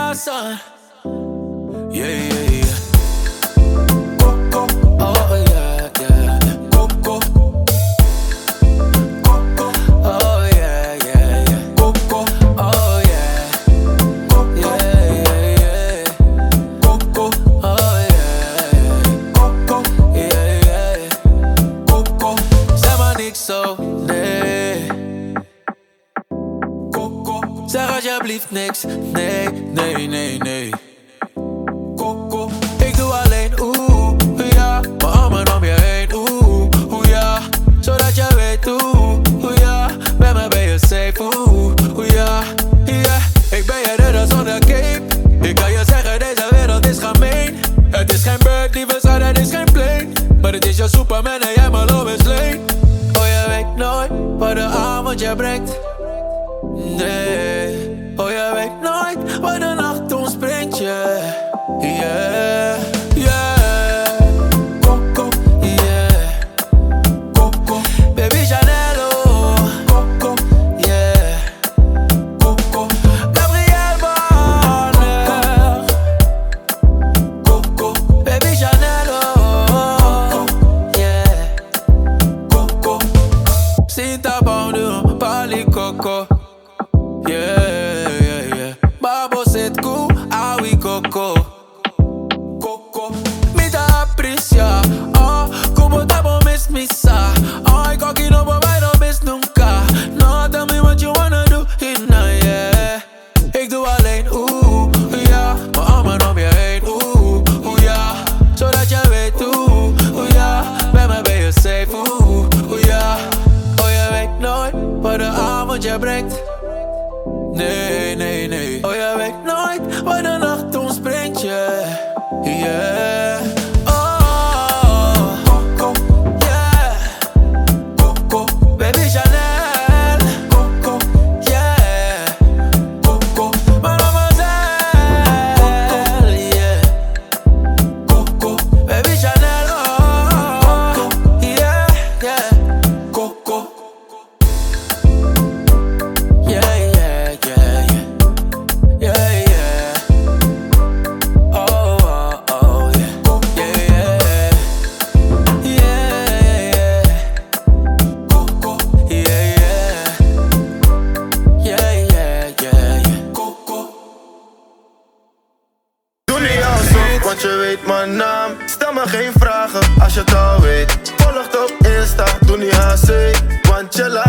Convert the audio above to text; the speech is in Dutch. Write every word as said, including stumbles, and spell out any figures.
son. Yeah, yeah, yeah. Coco, oh yeah, yeah, yeah. Coco, Coco, oh yeah, yeah, yeah. Coco, oh yeah, yeah, yeah, yeah. Coco, oh yeah, Coco, yeah, yeah. Coco, zeg maar niks zo, nee. Coco, zeg alsjeblieft niks, nee, nee, nee, nee. Coco, ik doe alleen oeh, ja, mijn armen om je heen, oeh, oeh ja, zodat je weet oeh, oeh ja, bij mij ben je safe, oeh, oeh ja, yeah. Ik ben je redder zonder cape, ik kan je zeggen deze wereld is gemeen. Het is geen bird, lieve schat, het is geen plane, maar het is je Superman en jij mijn Lois Lane. Oh je weet nooit wat de avond je brengt, nee. Oh je weet nooit wat de nacht ons brengt, yeah. Yeah, yeah, Coco, yeah, Coco, baby Chanel, oh, Coco, yeah, Coco, Gabrielle Bonheur, Coco, baby Chanel, oh, yeah, Coco, Sinta Bonheur, Pali Coco, yeah, yeah, yeah, Babo zit cool, awi Coco. Misa, ay cocky no provide no bitch nunca. No, tell me what you wanna do here now, yeah. Ik doe alleen oeh, ja, mijn armen om je heen, oeh, oeh ja, zodat je weet oeh, oeh ja, bij mij ben je safe, oeh, oeh ja. Oh je weet nooit wat de avond je brengt, nee, nee, nee. Oh je weet nooit wat de nacht ons brengt, yeah, yeah. Want je weet mijn naam. Stel me geen vragen als je het al weet. Volg op Insta, doe niet H C, want je laat